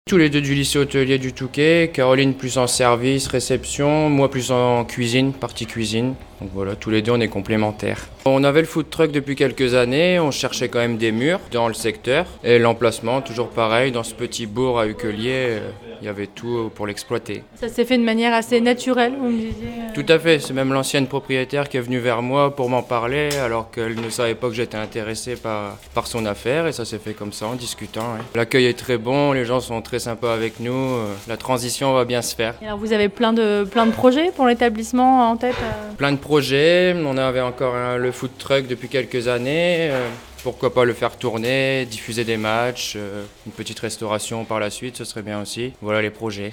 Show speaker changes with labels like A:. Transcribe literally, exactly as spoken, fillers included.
A: Tous les deux du lycée hôtelier du Touquet, Caroline plus en service, réception, moi plus en cuisine, partie cuisine. Donc voilà, tous les deux on est complémentaires. On avait le food truck depuis quelques années, on cherchait quand même des murs dans le secteur. Et l'emplacement, toujours pareil, dans ce petit bourg à Uquelier, il y avait tout pour l'exploiter.
B: Ça s'est fait de manière assez naturelle, vous me disiez euh...
A: Tout à fait, c'est même l'ancienne propriétaire qui est venue vers moi pour m'en parler, alors qu'elle ne savait pas que j'étais intéressé par, par son affaire, et ça s'est fait comme ça, en discutant. Ouais. L'accueil est très bon, les gens sont très sympas avec nous, la transition va bien se faire.
B: Et alors vous avez plein de, plein de projets pour l'établissement en tête euh...
A: Plein de projets, on avait encore un, le food truck depuis quelques années. Euh, Pourquoi pas le faire tourner, diffuser des matchs, euh, une petite restauration par la suite, ce serait bien aussi. Voilà les projets.